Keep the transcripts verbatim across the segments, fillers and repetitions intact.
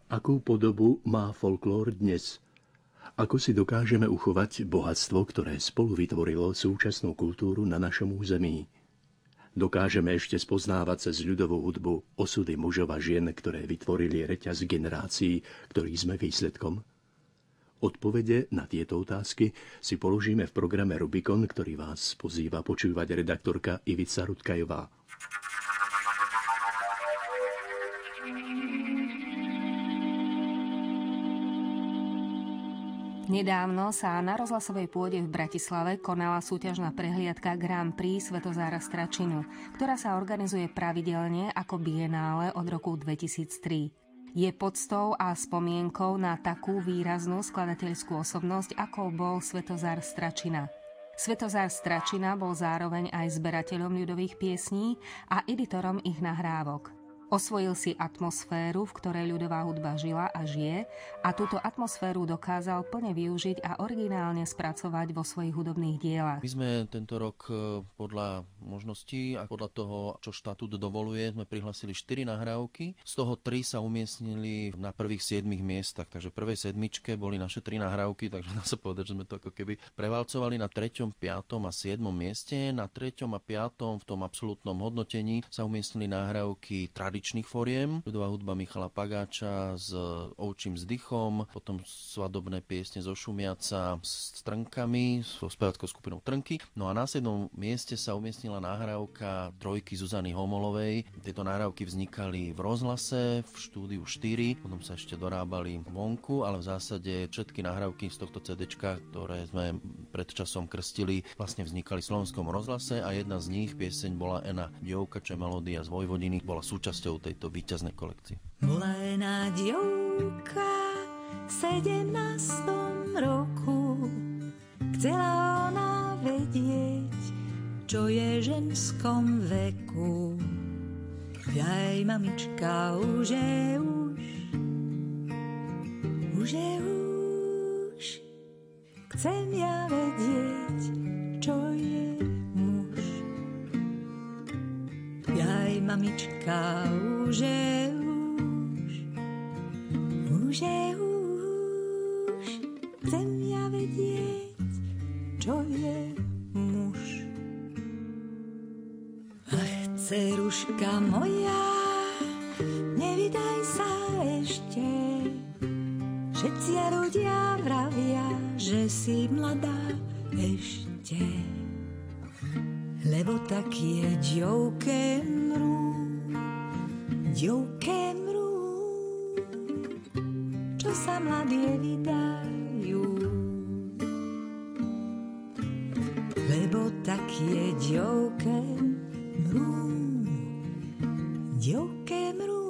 Akú podobu má folklór dnes? Ako si dokážeme uchovať bohatstvo, ktoré spolu vytvorilo súčasnú kultúru na našom území? Dokážeme ešte spoznávať cez ľudovú hudbu osudy mužov a žien, ktoré vytvorili reťaz generácií, ktorých sme výsledkom? Odpovede na tieto otázky si položíme v programe Rubikon, ktorý vás pozýva počúvať redaktorka Ivica Rudkajová. Nedávno sa na rozhlasovej pôde v Bratislave konala súťažná prehliadka Grand Prix Svetozára Stračinu, ktorá sa organizuje pravidelne ako bienále od roku dvetisíctri. Je poctou a spomienkou na takú výraznú skladateľskú osobnosť, ako bol Svetozár Stračina. Svetozár Stračina bol zároveň aj zberateľom ľudových piesní a editorom ich nahrávok. Osvojil si atmosféru, v ktorej ľudová hudba žila a žije, a túto atmosféru dokázal plne využiť a originálne spracovať vo svojich hudobných dielach. My sme tento rok podľa možností a podľa toho, čo štatút dovoluje, sme prihlasili štyri nahrávky. Z toho tri sa umiestnili na prvých siedmich miestach, takže v prvej sedmičke boli naše tri nahrávky, takže dá sa povedať, že sme to ako keby prevalcovali na treťom, piatom a siedmom mieste. Na treťom a piatom v tom absolútnom hodnotení sa umiestnili nahrávky tradičných foriem. Ľudová hudba Michala Pagáča s Ovčím vzdychom, potom svadobné piesne zo Šumiaca s Trnkami, so speváckou skupinou Trnky. No a na siedmom mieste sa umiestnila nahrávka trojky Zuzany Homolovej. Tieto nahrávky vznikali v rozhlase, v štúdiu štyri, potom sa ešte dorábali vonku, ale v zásade všetky nahrávky z tohto cé déčka, ktoré sme pred časom krstili, vlastne vznikali v Slovenskom rozhlase a jedna z nich, pieseň bola Ena dievka, čo je melódia z Vojvodiny, bola súčasťou tejto víťaznej kolekcie. Bola Ena dievka v sedemnástom roku, chcela ona vedieť, čo je ženskom veku. Jaj, mamička, už je už, už je už, chcem ja vedieť, čo je muž. Jaj, mamička, už je už, už je už, chcem ja vedieť, čo je muž. Ach, dceruška moja, nevydaj sa ešte, všetci ľudia vravia, že si mladá ešte. Lebo tak je dievke mrú, dievke mrú, čo sa mladie vydajú. Lebo tak je dievke mrú, dievke mrú,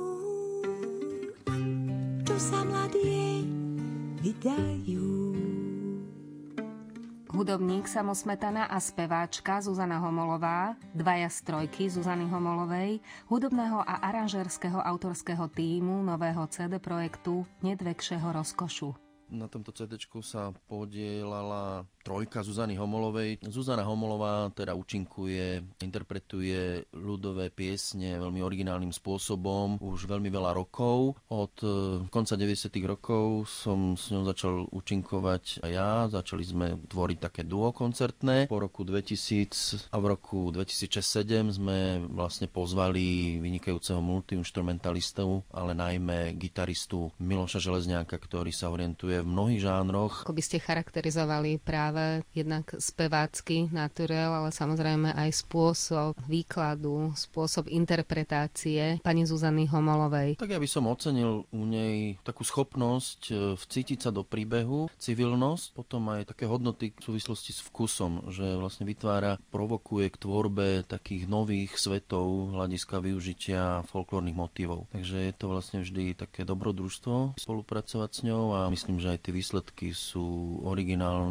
čo sa mladie vydajú. Hudobník Samo Smetana a speváčka Zuzana Homolová, dvaja z trojky Zuzany Homolovej, hudobného a aranžérskeho autorského tímu nového cé dé projektu Nedvekšeho rozkošu. Na tomto cé déčku sa podielala trojka Zuzany Homolovej. Zuzana Homolová teda účinkuje, interpretuje ľudové piesne veľmi originálnym spôsobom už veľmi veľa rokov. Od konca deväťdesiatych rokov som s ňou začal účinkovať aj ja. Začali sme tvoriť také duo koncertné. Po roku dvetisíc a v roku dvetisícšesť sedem sme vlastne pozvali vynikajúceho multiinstrumentalistu, ale najmä gitaristu Miloša Železňáka, ktorý sa orientuje v mnohých žánroch. Ako by ste charakterizovali práve jednak spevácky naturel, ale samozrejme aj spôsob výkladu, spôsob interpretácie pani Zuzany Homolovej? Tak ja by som ocenil u nej takú schopnosť vcítiť sa do príbehu, civilnosť, potom aj také hodnoty v súvislosti s vkusom, že vlastne vytvára, provokuje k tvorbe takých nových svetov hľadiska využitia folklórnych motívov. Takže je to vlastne vždy také dobrodružstvo spolupracovať s ňou a myslím, že aj tie výsledky sú originálne a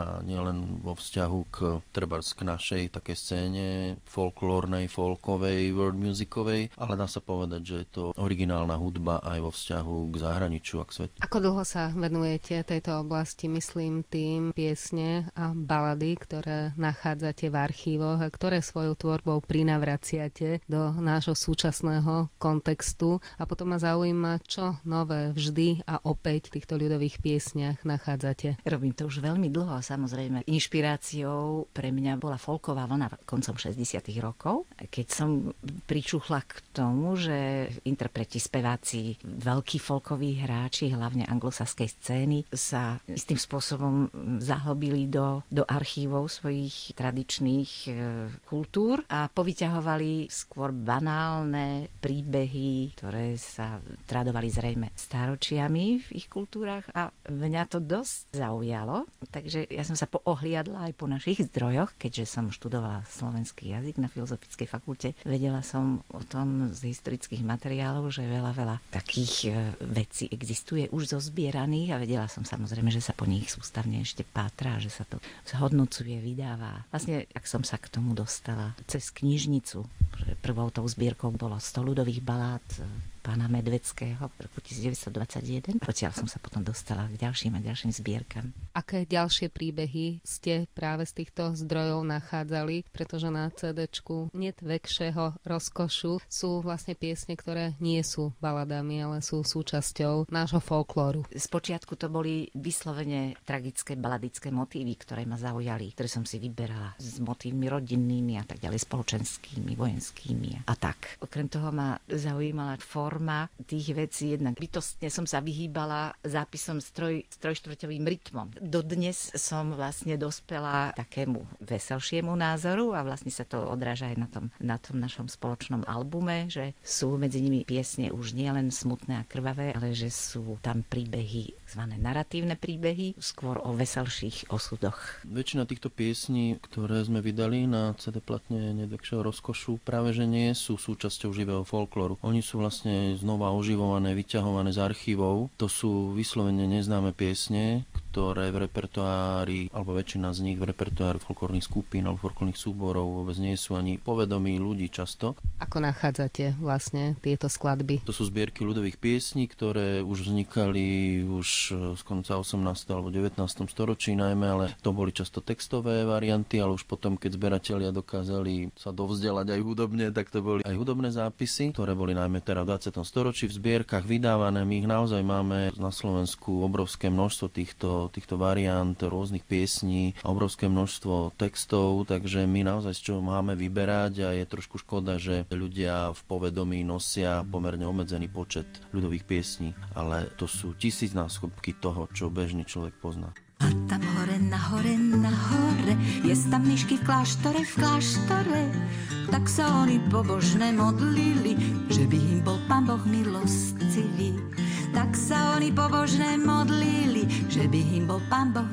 a nielen vo vzťahu k trebárs k našej také scéne folklórnej, folkovej, world musikovej, ale dá sa povedať, že je to originálna hudba aj vo vzťahu k zahraničiu a k svetu. Ako dlho sa venujete tejto oblasti, myslím tým piesne a balady, ktoré nachádzate v archívoch a ktoré svojou tvorbou prinavraciate do nášho súčasného kontextu, a potom ma zaujíma, čo nové vždy a opäť v týchto ľudových piesniach nachádzate. Robím to už veľmi dlho, samozrejme. Inšpiráciou pre mňa bola folková vlna koncom šesťdesiatych rokov, keď som pričuchla k tomu, že interpreti, speváci, veľkí folkoví hráči, hlavne anglosaskej scény, sa istým spôsobom zahlbili do, do archívov svojich tradičných e, kultúr a povyťahovali skôr banálne príbehy, ktoré sa tradovali zrejme stáročiami v ich kultúrach, a mňa to dosť zaujalo. Takže ja som sa poohliadla aj po našich zdrojoch, keďže som študovala slovenský jazyk na Filozofickej fakulte. Vedela som o tom z historických materiálov, že veľa, veľa takých vecí existuje už zozbieraných, a vedela som samozrejme, že sa po nich sústavne ešte pátra, že sa to zhodnocuje, vydáva. Vlastne, ak som sa k tomu dostala cez knižnicu, že prvou tou zbierkou bolo sto ľudových balád pána Medveckého v roku devätnásťstodvadsaťjeden. Odtiaľ som sa potom dostala k ďalším a ďalším zbierkam. Aké ďalšie príbehy ste práve z týchto zdrojov nachádzali? Pretože na cédečku Niet väčšieho rozkošu sú vlastne piesne, ktoré nie sú baladami, ale sú súčasťou nášho folklóru. Spočiatku to boli vyslovene tragické baladické motívy, ktoré ma zaujali, ktoré som si vyberala s motívmi rodinnými a tak ďalej, spoločenskými, vojenskými a tak. Okrem toho ma zaujímala forma tých vecí. Jednak bytostne som sa vyhýbala zápisom s troj, s trojštvrťovým rytmom. Dodnes som vlastne dospela takému veselšiemu názoru a vlastne sa to odráža aj na tom, na tom našom spoločnom albume, že sú medzi nimi piesne už nielen smutné a krvavé, ale že sú tam príbehy, zvané naratívne príbehy, skôr o veselších osudoch. Väčšina týchto piesní, ktoré sme vydali na cé dé platne Niet väčšieho rozkošu, práve že nie sú súčasťou živého folklóru. Oni sú vlastne znova oživované, vyťahované z archívov. To sú vyslovene neznáme piesne, ktoré v repertoári, alebo väčšina z nich v repertoári folklórnych skupín alebo folklórnych súborov vôbec nie sú ani povedomí ľudí často. Ako nachádzate vlastne tieto skladby? To sú zbierky ľudových piesní, ktoré už vznikali už z konca osemnásteho alebo devätnásteho storočí najmä, ale to boli často textové varianty, ale už potom, keď zberatelia dokázali sa dovzdelať aj hudobne, tak to boli aj hudobné zápisy, ktoré boli najmä teda v dvadsiatom storočí v zbierkach vydávané. My ich naozaj máme na Slovensku obrovské množstvo týchto týchto variant, rôznych piesní, obrovské množstvo textov, takže my naozaj z čoho máme vyberať, a je trošku škoda, že ľudia v povedomí nosia pomerne obmedzený počet ľudových piesní, ale to sú tisícnásobky toho, čo bežný človek pozná. A tam hore, na hore, na hore, je tam myšky v kláštore, v kláštore. Tak sa oni pobožne modlili, že by im bol Pán Boh milostivý. Tak sa oni pobožne modlili, že by im bol Pán Boh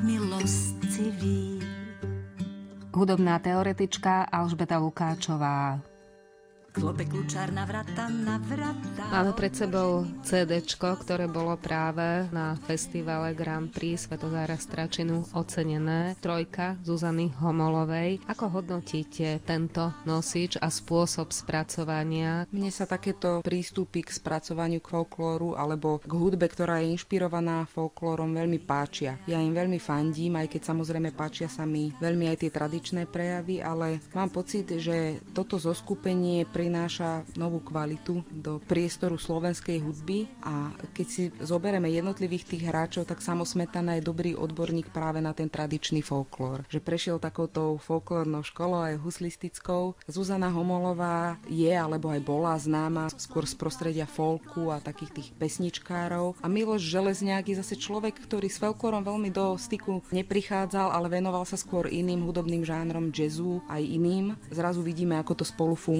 milostivý. Hudobná teoretička Alžbeta Lukáčová. Klope kľúčár na vrata, na vrata. Máme pred sebou cédečko, ktoré bolo práve na festivale Grand Prix Svätozára Stračinu ocenené. Trojka Zuzany Homolovej. Ako hodnotíte tento nosič a spôsob spracovania? Mne sa takéto prístupy k spracovaniu k folklóru alebo k hudbe, ktorá je inšpirovaná folklórom, veľmi páčia. Ja im veľmi fandím, aj keď samozrejme páčia sa mi veľmi aj tie tradičné prejavy, ale mám pocit, že toto zoskupenie prináša novú kvalitu do priestoru slovenskej hudby, a keď si zoberieme jednotlivých tých hráčov, tak Samo Smetana je dobrý odborník práve na ten tradičný folklór. Že prešiel takouto folklórnou školou aj huslistickou. Zuzana Homolová je alebo aj bola známa skôr z prostredia folku a takých tých pesničkárov. A Miloš Železňák je zase človek, ktorý s folklórom veľmi do styku neprichádzal, ale venoval sa skôr iným hudobným žánrom, jazzu aj iným. Zrazu vidíme, ako to spolu funguje.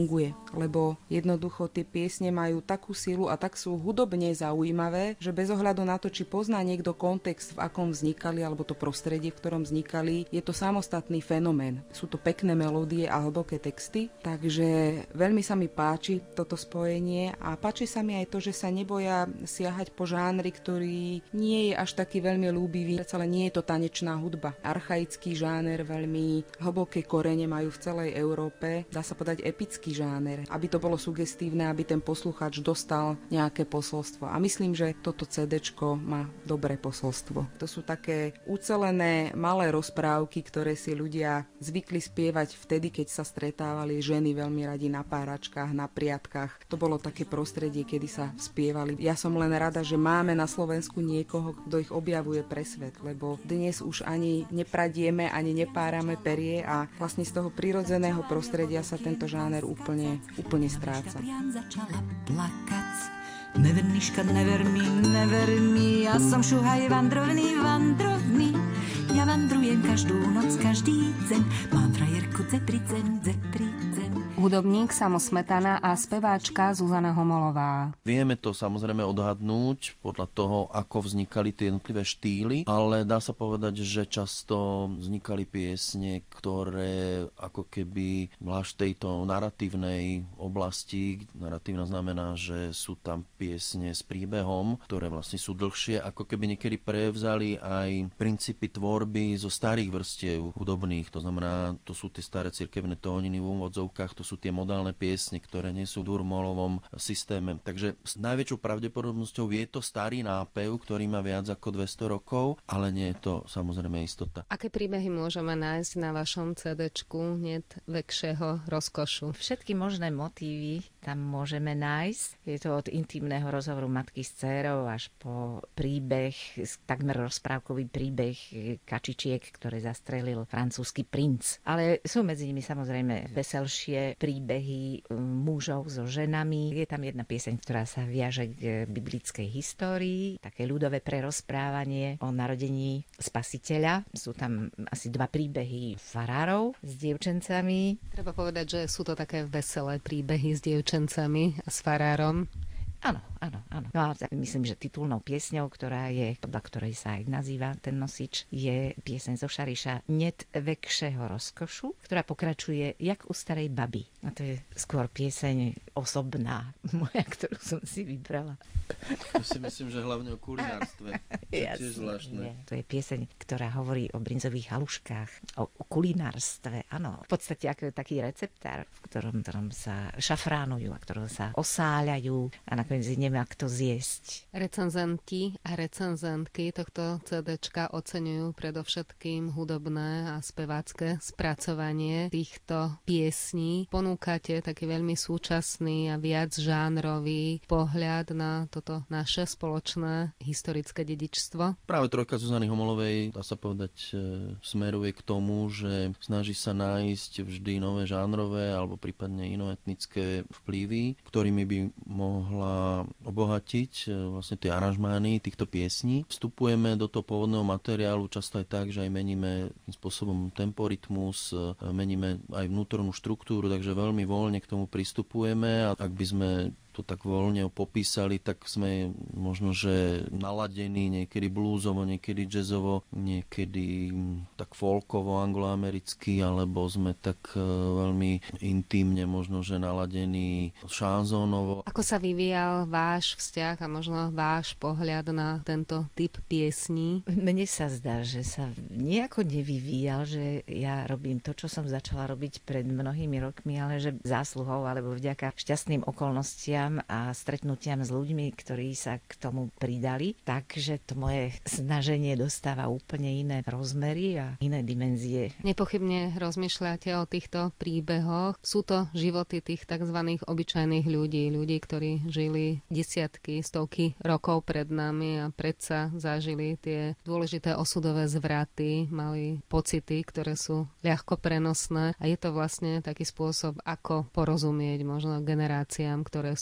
lebo jednoducho tie piesne majú takú silu a tak sú hudobne zaujímavé, že bez ohľadu na to, či pozná niekto kontext, v akom vznikali, alebo to prostredie, v ktorom vznikali, je to samostatný fenomén. Sú to pekné melódie a hlboké texty, takže veľmi sa mi páči toto spojenie a páči sa mi aj to, že sa neboja siahať po žánri, ktorý nie je až taký veľmi ľúbivý, ale nie je to tanečná hudba. Archaický žáner, veľmi hlboké korene majú v celej Európe, dá sa povedať epický žáner, aby to bolo sugestívne, aby ten poslucháč dostal nejaké posolstvo. A myslím, že toto cédéčko má dobré posolstvo. To sú také ucelené malé rozprávky, ktoré si ľudia zvykli spievať vtedy, keď sa stretávali ženy veľmi radi na páračkách, na priatkách. To bolo také prostredie, kedy sa spievali. Ja som len rada, že máme na Slovensku niekoho, kto ich objavuje pre svet, lebo dnes už ani nepradieme, ani nepárame perie a vlastne z toho prirodzeného prostredia sa tento žáner úplne, úplne stráca. Začala plakať. Neverniška, never mi, never mi, ja som šuhaj vandrovný, vandrovný. Ja vandrujem každú noc, každý deň, mám frajerku Zepricen, Zepricen. Hudobník Samo Smetana a speváčka Zuzana Homolová. Vieme to samozrejme odhadnúť podľa toho, ako vznikali tie jednotlivé štýly, ale dá sa povedať, že často vznikali piesne, ktoré ako keby zvlášť tejto naratívnej oblasti, naratívna znamená, že sú tam piesne s príbehom, ktoré vlastne sú dlhšie, ako keby niekedy prevzali aj princípy tvorby zo starých vrstiev hudobných, to znamená, to sú tie staré cirkevné tóniny v úvodzovkách, to sú tie modálne piesne, ktoré nie sú v durmolovom systéme. Takže s najväčšou pravdepodobnosťou je to starý nápev, ktorý má viac ako dvesto rokov, ale nie je to samozrejme istota. Aké príbehy môžeme nájsť na vašom cédéčku Niet väčšieho rozkošu? Všetky možné motívy tam môžeme nájsť. Je to od intimného rozhovoru matky s dcérou až po príbeh, takmer rozprávkový príbeh kačičiek, ktoré zastrelil francúzsky princ. Ale sú medzi nimi samozrejme veselšie príbehy mužov so ženami. Je tam jedna pieseň, ktorá sa viaže k biblickej histórii, také ľudové prerozprávanie o narodení Spasiteľa. Sú tam asi dva príbehy farárov s dievčencami. Treba povedať, že sú to také veselé príbehy s dievčencami a s farárom. Áno, áno, áno. No a myslím, že titulnou piesňou, ktorá je, podľa ktorej sa aj nazýva ten nosič, je pieseň zo Šariša Niet väčšieho rozkošu, ktorá pokračuje jak u starej baby. A to je skôr pieseň osobná moja, ktorú som si vybrala. To si myslím, že hlavne o kulinárstve. To je tiež zvláštne. To je pieseň, ktorá hovorí o brinzových haluškách, o, o kulinárstve, áno. V podstate ako taký receptár, v ktorom, ktorom sa šafránujú a ktorom sa osáľajú a nakoniec neviem, ako to zjesť. Recenzenti a recenzentky tohto cédéčka oceňujú predovšetkým hudobné a spevácké spracovanie týchto piesní. Ponúkate taký veľmi súčasný a viac žánrový pohľad na toto naše spoločné historické dedičstvo. Práve trojka Zuzany Homolovej, dá sa povedať, smeruje k tomu, že snaží sa nájsť vždy nové žánrové alebo prípadne inoetnické vplyvy, ktorými by mohla obohatiť vlastne tie aranžmány týchto piesní. Vstupujeme do toho pôvodného materiálu často aj tak, že aj meníme tým spôsobom temporytmus, meníme aj vnútornú štruktúru, takže veľmi voľne k tomu pristupujeme a ak by sme to tak voľne popísali, tak sme možno, že naladení niekedy bluesovo, niekedy jazzovo, niekedy tak folkovo, angloamericky, alebo sme tak veľmi intimne možno, že naladení šanzónovo. Ako sa vyvíjal váš vzťah a možno váš pohľad na tento typ piesní? Mne sa zdá, že sa nejako nevyvíjal, že ja robím to, čo som začala robiť pred mnohými rokmi, ale že zásluhou alebo vďaka šťastným okolnostiam a stretnutiam s ľuďmi, ktorí sa k tomu pridali. Takže to moje snaženie dostáva úplne iné rozmery a iné dimenzie. Nepochybne rozmýšľate o týchto príbehoch. Sú to životy tých tzv. Obyčajných ľudí, ľudí, ktorí žili desiatky, stovky rokov pred nami a predsa zažili tie dôležité osudové zvraty, mali pocity, ktoré sú ľahko prenosné a je to vlastne taký spôsob, ako porozumieť možno generáciám, ktoré sú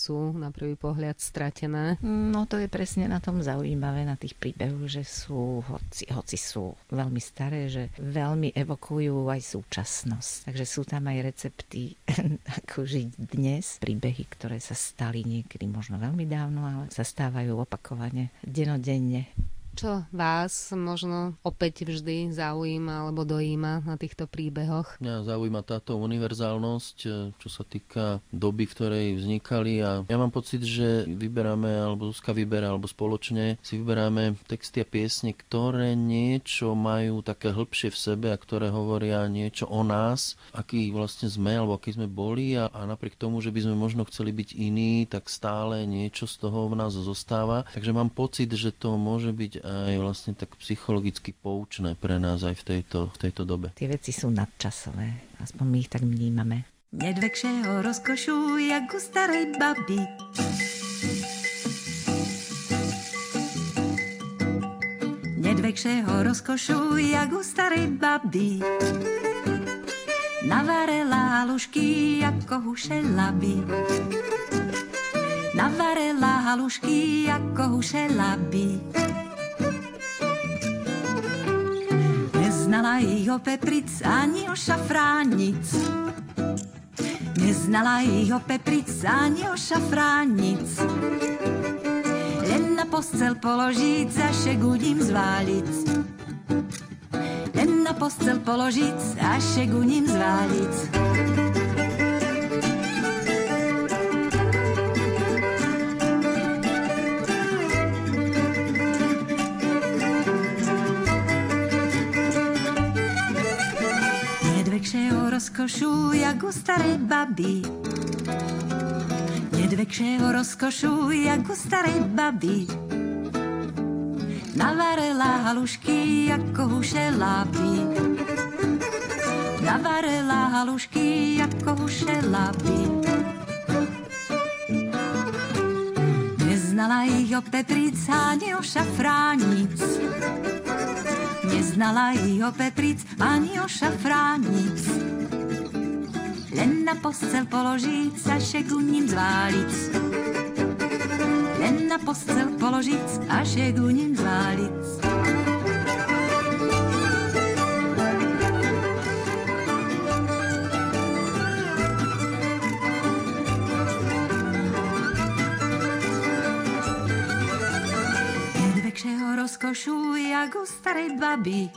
sú na prvý pohľad stratené? No to je presne na tom zaujímavé, na tých príbehoch, že sú, hoci, hoci sú veľmi staré, že veľmi evokujú aj súčasnosť. Takže sú tam aj recepty, ako žiť dnes, príbehy, ktoré sa stali niekedy možno veľmi dávno, ale sa stávajú opakovane, denodenne. Čo vás možno opäť vždy zaujíma alebo dojíma na týchto príbehoch? Mňa zaujíma táto univerzálnosť, čo sa týka doby, v ktorej vznikali, a ja mám pocit, že vyberáme, alebo Zuzka vyberá, alebo spoločne si vyberáme texty a piesne, ktoré niečo majú také hĺbšie v sebe a ktoré hovoria niečo o nás, aký vlastne sme, alebo aký sme boli, a, a napriek tomu, že by sme možno chceli byť iní, tak stále niečo z toho v nás zostáva. Takže mám pocit, že to môže byť aj vlastne tak psychologicky poučné pre nás aj v tejto, v tejto dobe. Tie veci sú nadčasové, aspoň my ich tak vnímame. Nedvekšeho rozkošu, jak u starej baby. Nedvekšeho rozkošu, jak u starej baby. Navarela halušky, jako huše laby. Navarela halušky, jako huše laby. Neznala jeho pepric ani o šafránic. Neznala jeho pepric ani o šafránic. Len na postel položiť, za šeguním zválic. Len na postel položiť, a šeguním zválic. Rozkošu, jak u starej baby. Nedvekšeho rozkošu, jak u starej baby. Navarela halušky, jako huše lápy. Navarela halušky, jako huše lápy. Neznala ich o petric ani o šafránic. Neznala ich o petric ani o šafránic. Len na postel položiť, sa šeguním zválic. Len na postel položiť, a šeguním zválic. Nedvekšeho rozkošu, jak u starej baby.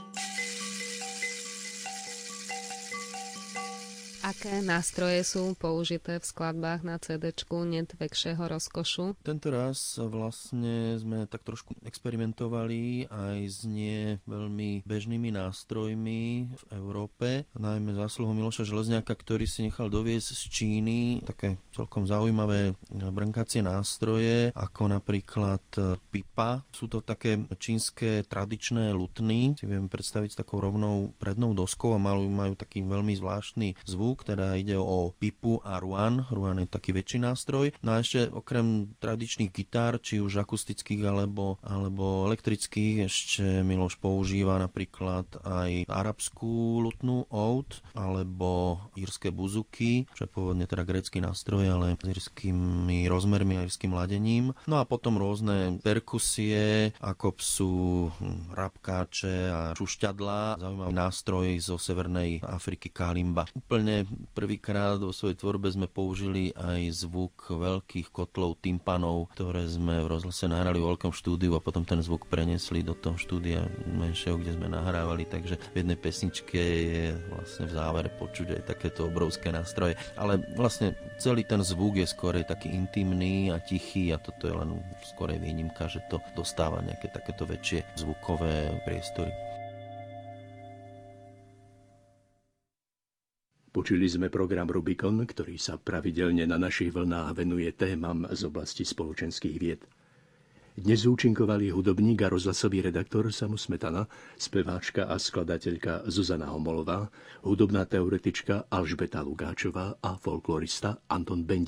Aké nástroje sú použité v skladbách na cédéčku Nedvekšeho rozkošu? Tento raz vlastne sme tak trošku experimentovali aj s nie veľmi bežnými nástrojmi v Európe, najmä zásluhou Miloša Železňáka, ktorý si nechal doviesť z Číny také celkom zaujímavé brnkacie nástroje, ako napríklad pipa. Sú to také čínske tradičné lutny, si viem predstaviť s takou rovnou prednou doskou, a majú, majú taký veľmi zvláštny zvuk. Teda ide o pipu a ruan. Ruan je taký väčší nástroj. No a ešte okrem tradičných gitár, či už akustických alebo, alebo elektrických, ešte Miloš používa napríklad aj arabskú lutnú oud alebo írske buzuky, čo je pôvodne teda grécky nástroj, ale s írskými rozmermi a írskym ladením. No a potom rôzne perkusie, ako sú rabkáče a šušťadlá. Zaujímavý nástroj zo Severnej Afriky kalimba. Úplne prvýkrát vo svojej tvorbe sme použili aj zvuk veľkých kotlov tympanov, ktoré sme v rozhlase nahrali v veľkom štúdiu a potom ten zvuk prenesli do toho štúdia menšieho, kde sme nahrávali, takže v jednej pesničke je vlastne v závere počuť aj takéto obrovské nástroje. Ale vlastne celý ten zvuk je skôr taký intimný a tichý, a toto je len skôr výnimka, že to dostáva nejaké takéto väčšie zvukové priestory. Počuli sme program Rubikon, ktorý sa pravidelne na našich vlnách venuje témam z oblasti spoločenských vied. Dnes účinkovali hudobník a rozhlasový redaktor Samu Smetana, speváčka a skladateľka Zuzana Homolová, hudobná teoretička Alžbeta Lugáčová a folklorista Anton Bendiš.